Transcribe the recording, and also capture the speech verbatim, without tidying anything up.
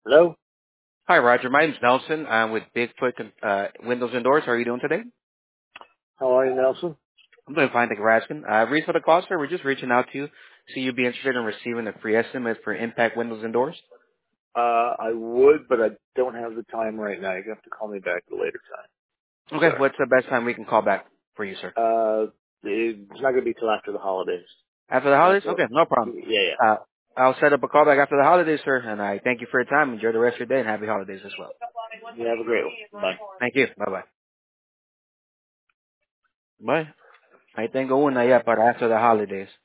Hello? Hi, Roger. My name's Nelson. I'm with Bigfoot uh, Windows and Doors. How are you doing today? How are you, Nelson? I'm doing fine, thank you for asking. Uh, reason for the call, sir, we're just reaching out to you. See you'd be interested in receiving a free estimate for Impact Windows and Doors. Uh, I would, but I don't have the time right now. You have to call me back at a later time. Okay, Sorry. what's the best time we can call back for you, sir? Uh, it's not going to be till after the holidays. After the That's holidays? what, Okay, no problem. yeah, yeah. Uh, I'll set up a call back after the holidays, sir, and I thank you for your time. Enjoy the rest of your day and happy holidays as well. You have a great one. Bye. Thank you. Bye-bye. Bye. Ahí tengo una ya para after the holidays.